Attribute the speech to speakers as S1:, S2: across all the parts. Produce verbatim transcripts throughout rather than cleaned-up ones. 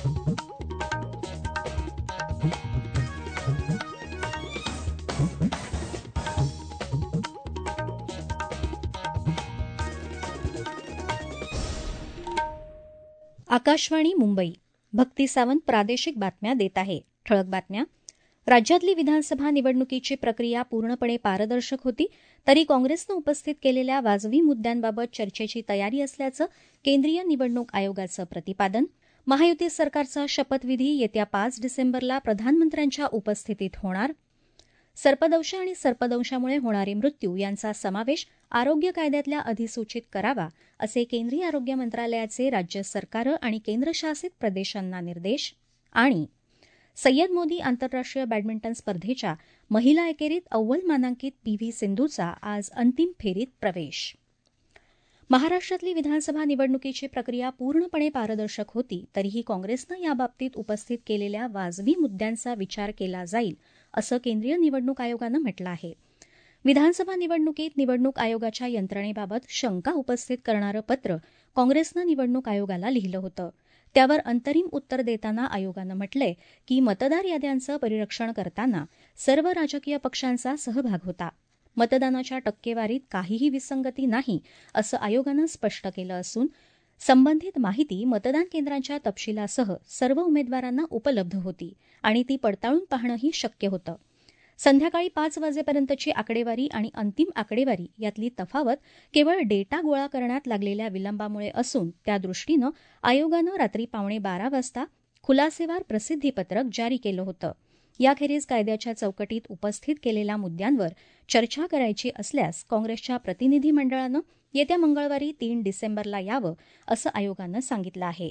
S1: आकाशवाणी मुंबई. भक्ती सावंत प्रादेशिक बातम्या देत आहे. ठळक बातम्या. राज्यातली विधानसभा निवडणुकीची प्रक्रिया पूर्णपणे पारदर्शक होती, तरी काँग्रेसनं उपस्थित केलेल्या वाजवी मुद्द्यांबाबत चर्चेची तयारी असल्याचं केंद्रीय निवडणूक आयोगाचं प्रतिपादन. महायुती सरकारचा शपथविधी येत्या पाच डिसेंबरला प्रधानमंत्र्यांच्या उपस्थितीत होणार. सर्पदंश आणि सर्पदंशामुळे होणारे मृत्यू यांचा समावेश आरोग्य कायद्यातल्या अधिसूचित करावा, असे केंद्रीय आरोग्य मंत्रालयाचे राज्य सरकारं आणि केंद्रशासित प्रदेशांना निर्देश. आणि सय्यद मोदी आंतरराष्ट्रीय बॅडमिंटन स्पर्धेच्या महिला एकेरीत अव्वल मानांकित पी व्ही सिंधूचा आज अंतिम फेरीत प्रवेश. महाराष्ट्रातली विधानसभा निवडणुकीची प्रक्रिया पूर्णपणे पारदर्शक होती, तरीही काँग्रेसनं याबाबतीत उपस्थित केलेल्या वाजवी मुद्द्यांचा विचार केला जाईल, असं केंद्रीय निवडणूक आयोगानं म्हटलं आहे. विधानसभा निवडणुकीत निवडणूक आयोगाच्या यंत्रणेबाबत शंका उपस्थित करणारं पत्र काँग्रेसनं निवडणूक आयोगाला लिहिलं होतं. त्यावर अंतरिम उत्तर देताना आयोगानं म्हटलंय की मतदार याद्यांचं परिरक्षण करताना सर्व राजकीय पक्षांचा सहभाग होता. मतदानाच्या टक्केवारीत काहीही विसंगती नाही, असं आयोगानं स्पष्ट केलं असून संबंधित माहिती मतदान केंद्रांच्या तपशिलासह सर्व उमेदवारांना उपलब्ध होती आणि ती पडताळून पाहणंही शक्य होतं. संध्याकाळी पाच वाजेपर्यंतची आकडेवारी आणि अंतिम आकडेवारी यातली तफावत केवळ डेटा गोळा करण्यात लागलेल्या विलंबामुळे असून त्यादृष्टीनं आयोगानं रात्री पावणे बारा वाजता खुलासेवार प्रसिद्धीपत्रक जारी केलं होतं. याखेरीज कायद्याच्या चौकटीत उपस्थित केलेल्या मुद्द्यांवर चर्चा करायची असल्यास काँग्रेसच्या प्रतिनिधी मंडळानं येत्या मंगळवारी तीन डिसेंबरला यावं, असं आयोगानं सांगितलं आहे.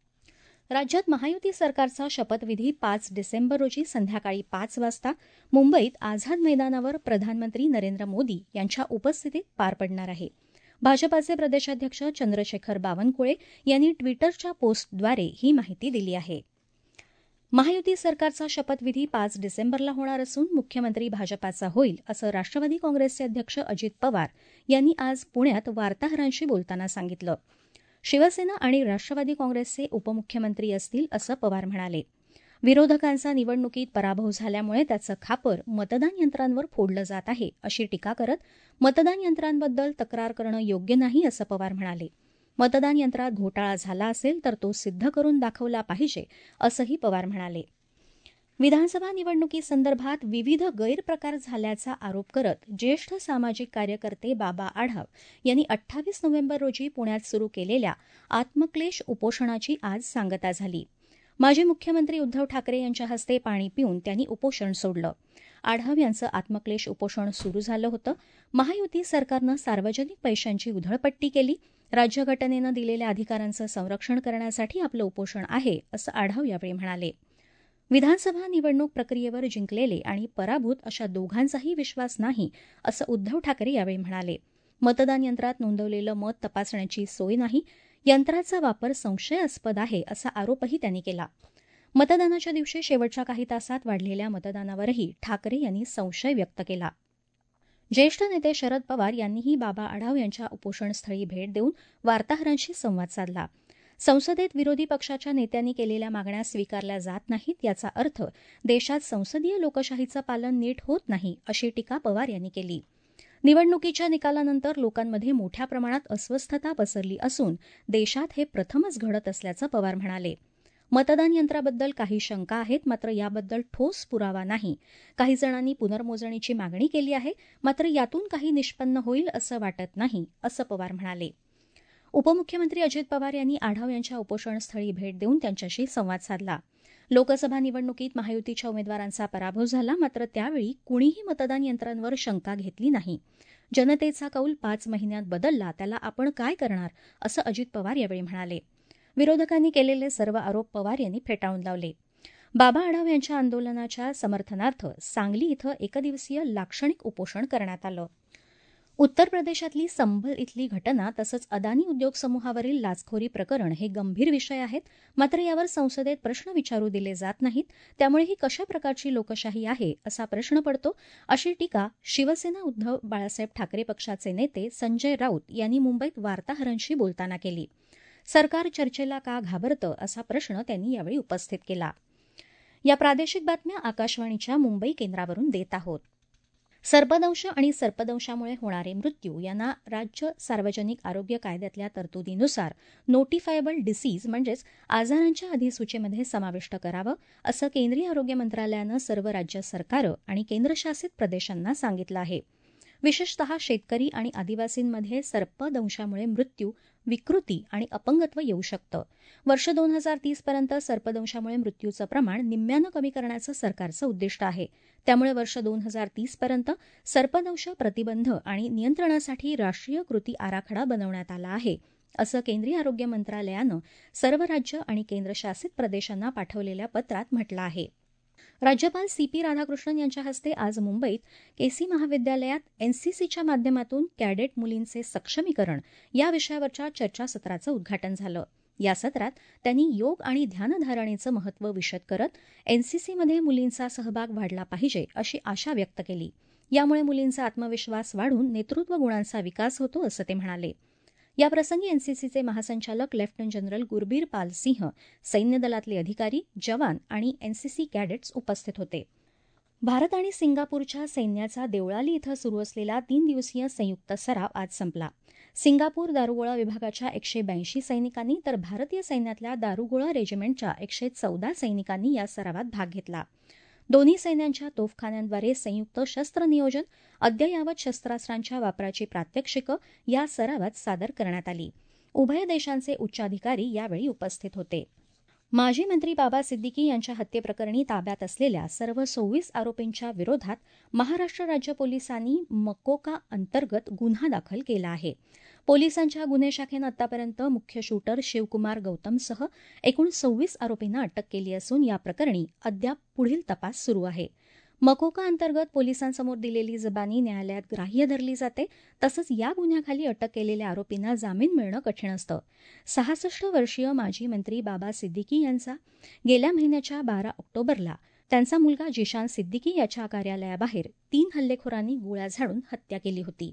S1: राज्यात महायुती सरकारचा शपथविधी पाच डिसेंबर रोजी संध्याकाळी पाच वाजता मुंबईत आझाद मैदानावर प्रधानमंत्री नरेंद्र मोदी यांच्या उपस्थितीत पार पडणार आहे. भाजपाचे प्रदेशाध्यक्ष चंद्रशेखर बावनकुळे यांनी ट्विटरच्या पोस्टद्वारे ही माहिती दिली आहे. महायुती सरकारचा शपथविधी पाच डिसेंबरला होणार असून मुख्यमंत्री भाजपाचा होईल, असं राष्ट्रवादी काँग्रेसचे अध्यक्ष अजित पवार यांनी आज पुण्यात वार्ताहरांशी बोलताना सांगितलं. शिवसेना आणि राष्ट्रवादी काँग्रेसचे उपमुख्यमंत्री असतील, असं पवार म्हणाले. विरोधकांचा निवडणुकीत पराभव झाल्यामुळे त्याचं खापर मतदान यंत्रांवर फोडलं जात आहे, अशी टीका करत मतदान यंत्रांबद्दल तक्रार करणं योग्य नाही, असं पवार म्हणाले. मतदान यंत्रात घोटाळा झाला असेल तर तो सिद्ध करून दाखवला पाहिजे, असंही पवार म्हणाले. विधानसभा निवडणुकीसंदर्भात विविध गैरप्रकार झाल्याचा आरोप करत ज्येष्ठ सामाजिक कार्यकर्ते बाबा आढाव यांनी अठ्ठावीस नोव्हेंबर रोजी पुण्यात सुरू केलेल्या आत्मक्लेश उपोषणाची आज सांगता झाली. माजी मुख्यमंत्री उद्धव ठाकरे यांच्या हस्ते पाणी पिऊन त्यांनी उपोषण सोडलं. आढाव यांचं आत्मक्लेश उपोषण सुरू झालं होतं. महायुती सरकारनं सार्वजनिक पैशांची उधळपट्टी केली. राज्यघटनेनं दिलेल्या अधिकारांचं संरक्षण करण्यासाठी आपलं उपोषण आहे, असं आढाव यावेळी म्हणाले. विधानसभा निवडणूक प्रक्रियेवर जिंकलेले आणि पराभूत अशा दोघांचाही विश्वास नाही, असं उद्धव ठाकरे यावेळी म्हणाले. मतदान यंत्रात नोंदवलेलं मत तपासण्याची सोय नाही, यंत्राचा वापर संशयास्पद आहे, असा आरोपही त्यांनी केला. मतदानाच्या दिवशी शेवटच्या काही तासात वाढलेल्या मतदानावरही ठाकरे यांनी संशय व्यक्त केला. ज्येष्ठ नेते शरद पवार यांनीही बाबा आढाव यांच्या उपोषणस्थळी भेट देऊन वार्ताहरांशी संवाद साधला. संसदेत विरोधी पक्षाच्या नेत्यांनी केलेल्या मागण्या स्वीकारल्या जात नाहीत, याचा अर्थ देशात संसदीय लोकशाहीचं पालन नीट होत नाही, अशी टीका पवार यांनी केली. निवडणुकीच्या निकालानंतर लोकांमध्ये मोठ्या प्रमाणात अस्वस्थता पसरली असून देशात हे प्रथमच घडत असल्याचं पवार म्हणाले. मतदान यंत्राबद्दल काही शंका आहेत, मात्र याबद्दल ठोस पुरावा नाही. काही जणांनी पुनर्मोजणीची मागणी केली आहे, मात्र यातून काही निष्पन्न होईल असं वाटत नाही, असं पवार म्हणाले. उपमुख्यमंत्री अजित पवार यांनी आढाव यांच्या उपोषणस्थळी भेट देऊन त्यांच्याशी संवाद साधला. लोकसभा निवडणुकीत महायुतीच्या उमेदवारांचा पराभव झाला, मात्र त्यावेळी कुणीही मतदान यंत्रांवर शंका घेतली नाही. जनतेचा कौल पाच महिन्यात बदलला, त्याला आपण काय करणार, असं अजित पवार यावेळी म्हणाले. विरोधकांनी केलेले सर्व आरोप पवार यांनी फेटाळून लावले. बाबा आढाव यांच्या आंदोलनाच्या समर्थनार्थ सांगली इथं एकदिवसीय लाक्षणिक उपोषण करण्यात आलं. उत्तर प्रदेशातली संभल इथली घटना तसंच अदानी उद्योग समूहावरील लाचखोरी प्रकरण हे गंभीर विषय आहेत, मात्र यावर संसदेत प्रश्न विचारू दिले जात नाहीत. त्यामुळे ही कशा प्रकारची लोकशाही आहे, असा प्रश्न पडतो, अशी टीका शिवसेना उद्धव बाळासाहेब ठाकरे पक्षाचे नेते संजय राऊत यांनी मुंबईत वार्ताहरांशी बोलताना केली. सरकार चर्चेला का घाबरतं असा प्रश्न त्यांनी यावेळी उपस्थित केला. या प्रादेशिक बातम्या आकाशवाणीच्या मुंबई केंद्रावरून देत आहोत. सर्पदंश आणि सर्पदंशामुळे होणारे मृत्यू यांना राज्य सार्वजनिक आरोग्य कायद्यातल्या तरतुदीनुसार नोटिफायबल डिसीज म्हणजेच आजारांच्या अधिसूचीमध्ये समाविष्ट करावं असं केंद्रीय आरोग्य मंत्रालयानं सर्व राज्य सरकारं आणि केंद्रशासित प्रदेशांना सांगितलं आहे. विशेषतः शेतकरी आणि आदिवासींमध्ये सर्पदंशामुळे मृत्यू, विकृती आणि अपंगत्व येऊ शकतं. वर्ष दोन हजार तीस पर्यंत सर्पदंशामुळे मृत्यूचं प्रमाण निम्म्यानं कमी करण्याचं सरकारचं उद्दिष्ट आहे. त्यामुळे वर्ष दोन हजार तीस पर्यंत सर्पदंश प्रतिबंध आणि नियंत्रणासाठी राष्ट्रीय कृती आराखडा बनवण्यात आला आहे, असं केंद्रीय आरोग्य मंत्रालयानं सर्व राज्य आणि केंद्रशासित प्रदेशांना पाठवलेल्या पत्रात म्हटलं आहे. राज्यपाल सी पी राधाकृष्णन यांच्या हस्ते आज मुंबईत केसी महाविद्यालयात एनसीसीच्या माध्यमातून कॅडेट मुलींचे सक्षमीकरण या विषयावरच्या चर्चासत्राचं उद्घाटन झालं. या सत्रात त्यांनी योग आणि ध्यानधारणेचं महत्त्व विशद करत एनसीसीमध्ये मुलींचा सहभाग वाढला पाहिजे अशी आशा व्यक्त केली. यामुळे मुलींचा आत्मविश्वास वाढून नेतृत्व गुणांचा विकास होतो असं ते म्हणाले. याप्रसंगी एनसीसीचे महासंचालक लेफ्टनंट जनरल गुरबीर पाल सिंह, सैन्य दलातले अधिकारी, जवान आणि एनसीसी कॅडेट्स उपस्थित होते. भारत आणि सिंगापूरच्या सैन्याचा देवळाली इथं सुरू असलेला तीन दिवसीय संयुक्त सराव आज संपला. सिंगापूर दारुगोळा विभागाच्या एकशे ब्याऐंशी सैनिकांनी तर भारतीय सैन्यातल्या दारुगोळा रेजिमेंटच्या एकशे चौदा सैनिकांनी या सरावात भाग घेतला. दोन्ही सैन्यांच्या तोफखान्यांद्वारे संयुक्त शस्त्र नियोजन, अद्ययावत शस्त्रास्त्रांच्या वापराची प्रात्यक्षिकं या सरावात सादर करण्यात आली. उभय देशांचे उच्चाधिकारी यावेळी उपस्थित होते. माजी मंत्री बाबा सिद्दीकी यांच्या हत्येप्रकरणी ताब्यात असलेल्या सर्व सव्वीस आरोपींच्या विरोधात महाराष्ट्र राज्य पोलिसांनी मकोका अंतर्गत गुन्हा दाखल केला आहे. पोलिसांच्या गुन्हे शाखेनं आतापर्यंत मुख्य शूटर शिवकुमार गौतमसह एकूण सव्वीस आरोपींना अटक केली असून या प्रकरणी अद्याप पुढील तपास सुरू आहे. मकोका अंतर्गत पोलिसांसमोर दिलेली जबानी न्यायालयात ग्राह्य धरली जाते. तसंच या गुन्ह्याखाली अटक केलेल्या आरोपींना जामीन मिळणं कठीण असतं. सहासष्ट वर्षीय माजी मंत्री बाबा सिद्दीकी यांचा गेल्या महिन्याच्या बारा ऑक्टोबरला त्यांचा मुलगा जिशान सिद्दीकी याच्या कार्यालयाबाहेर तीन हल्लेखोरांनी गोळ्या झाडून हत्या केली होती.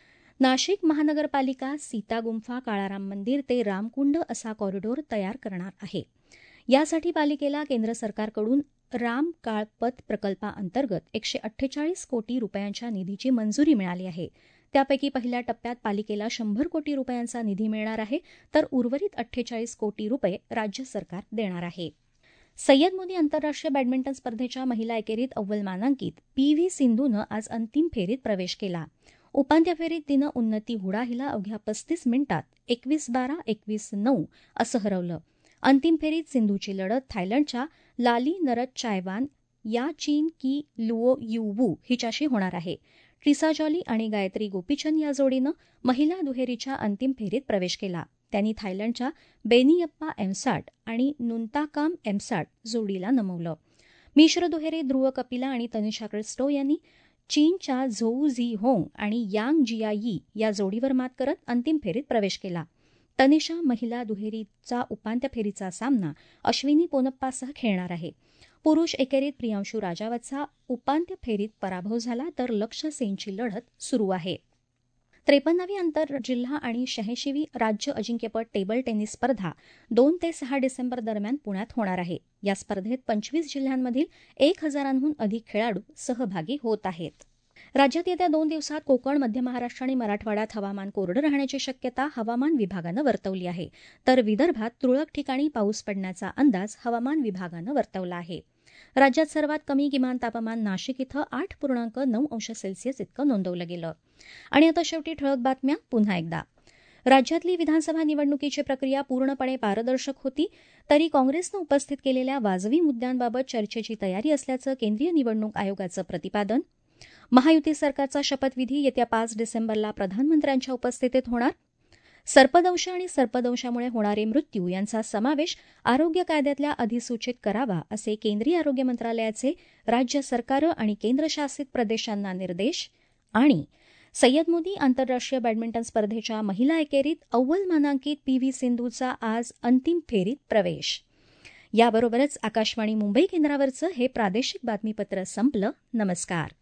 S1: नाशिक महानगरपालिका सीतागुंफा काळाराम मंदिर ते रामकुंड असा कॉरिडॉर तयार करणार आहे. यासाठी पालिकेला केंद्र सरकारकडून राम काळ पथ प्रकल्पाअंतर्गत एकशे अठ्ठेचाळीस कोटी रुपयांच्या निधीची मंजुरी मिळाली आहे. त्यापैकी पहिल्या टप्प्यात पालिकेला शंभर कोटी रुपयांचा निधी मिळणार आहे, तर उर्वरित अठ्ठेचाळीस कोटी रुपये राज्य सरकार देणार आहे. सय्यद मोदी आंतरराष्ट्रीय बॅडमिंटन स्पर्धेच्या महिला एकेरीत अव्वल मानांकित पी व्ही सिंधूनं आज अंतिम फेरीत प्रवेश केला. उपांत्य फेरीत तिनं उन्नती हुडा हिला अवघ्या पस्तीस मिनिटात एकवीस बारा एकवीस नऊ असं हरवलं. अंतिम फेरीत सिंधूची लढत थायलंडच्या लाली नरत चायवान या चीन की लुओ युवू हिच्याशी होणार आहे. ट्रिसा जॉली आणि गायत्री गोपीचंद या जोडीनं महिला दुहेरीच्या अंतिम फेरीत प्रवेश केला. त्यांनी थायलंडच्या बेनियप्पा एमसाट आणि नुंताकाम एमसाट जोडीला नमवलं. मिश्र दुहेरीत ध्रुव कपिला आणि तनिषा क्रिस्टो यांनी चीनच्या झोऊ झी होंग आणि यांग जियायी या जोडीवर मात करत अंतिम फेरीत प्रवेश केला. तनिषा महिला दुहेरीचा उपांत्य फेरीचा सामना अश्विनी पोनप्पासह खेळणार आहे. पुरुष एकेरीत प्रियांशू राजावतचा उपांत्य फेरीत पराभव झाला, तर लक्ष्य सेनची लढत सुरू आहे. त्रेपन्नावी आंतरजिल्हा आणि शहाऐंशीवी राज्य अजिंक्यपद टेबल टेनिस स्पर्धा दोन ते सहा डिसेंबर दरम्यान पुण्यात होणार आहे. या स्पर्धेत पंचवीस जिल्ह्यांमधील एक हजारांहून अधिक खेळाडू सहभागी होत आहेत. राज्यात येत्या दोन दिवसात कोकण, मध्य महाराष्ट्र आणि मराठवाड्यात हवामान कोरडं राहण्याची शक्यता हवामान विभागानं वर्तवली आहे, तर विदर्भात तुरळक ठिकाणी पाऊस पडण्याचा अंदाज हवामान विभागानं वर्तवला आहे. राज्यात सर्वात कमी किमान तापमान नाशिक इथं आठ पूर्णांक नऊ अंश सेल्सिअस इतकं नोंदवलं गेलं. आणि आता शेवटी ठळक बातम्या पुन्हा एकदा. राज्यातली विधानसभा निवडणुकीची प्रक्रिया पूर्णपणे पारदर्शक होती, तरी काँग्रेसनं उपस्थित केलेल्या वाजवी मुद्द्यांबाबत चर्चेची तयारी असल्याचं केंद्रीय निवडणूक आयोगाचं प्रतिपादन. महायुती सरकारचा शपथविधी येत्या पाच डिसेंबरला प्रधानमंत्र्यांच्या उपस्थितीत होणार. सर्पदंश आणि सर्पदंशामुळे होणारे मृत्यू यांचा समावेश आरोग्य कायद्यातल्या अधिसूचित करावा असे केंद्रीय आरोग्य मंत्रालयाचे राज्य सरकारं आणि केंद्रशासित प्रदेशांना निर्देश. आणि सय्यद मोदी आंतरराष्ट्रीय बॅडमिंटन स्पर्धेच्या महिला एकेरीत अव्वल मानांकित पी व्ही सिंधूचा आज अंतिम फेरीत प्रवेश. याबरोबरच आकाशवाणी मुंबई केंद्रावरचं हे प्रादेशिक बातमीपत्र संपलं. नमस्कार.